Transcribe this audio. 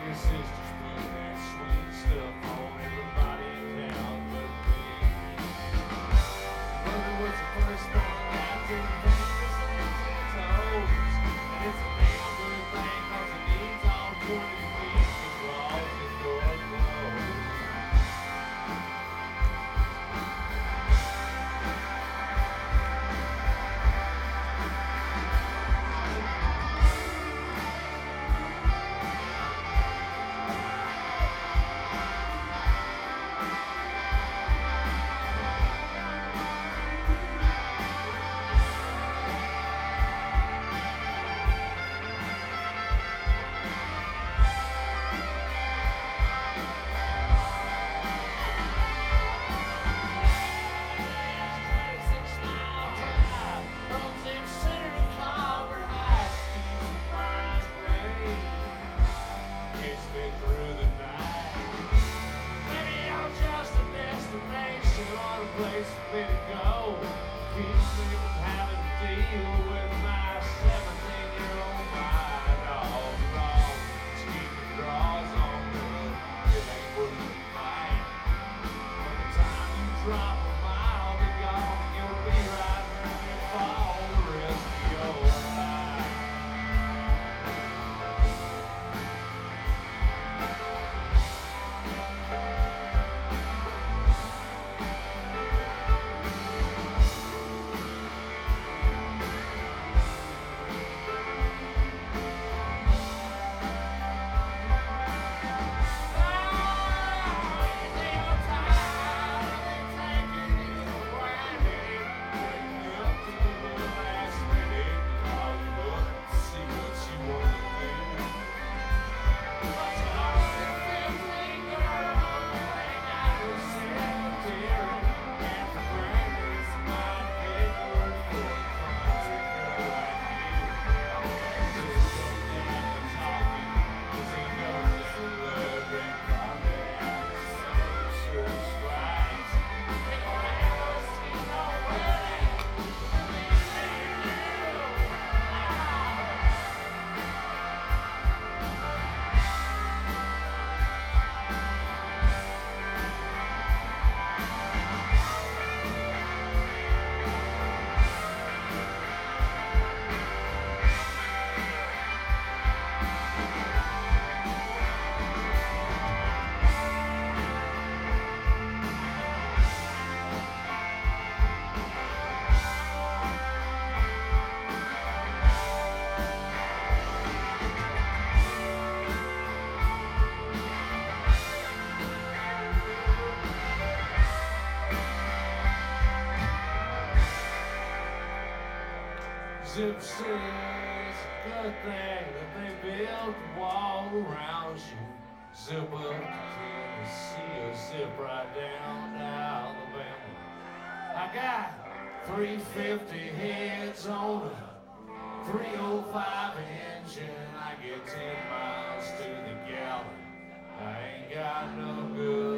Your sister's putting that sweet stuff on everybody in town but me. Brother was the first one out to the fingers and his toes. And it's a damn good thing 'cause it needs all 20 feet to cross the door closed. Place for me to go keeps me from having to deal with my 17-year-old mind all wrong. Just keep the draws on, but it ain't worth the fight. By the time you drop a mile, be gone, you'll be right where you fall the rest of your life. Zip says it's a good thing that they built a wall around you. Zip up to Tennessee or zip right down to Alabama. I got 350 heads on a 305 engine. I get 10 miles to the gallon. I ain't got no good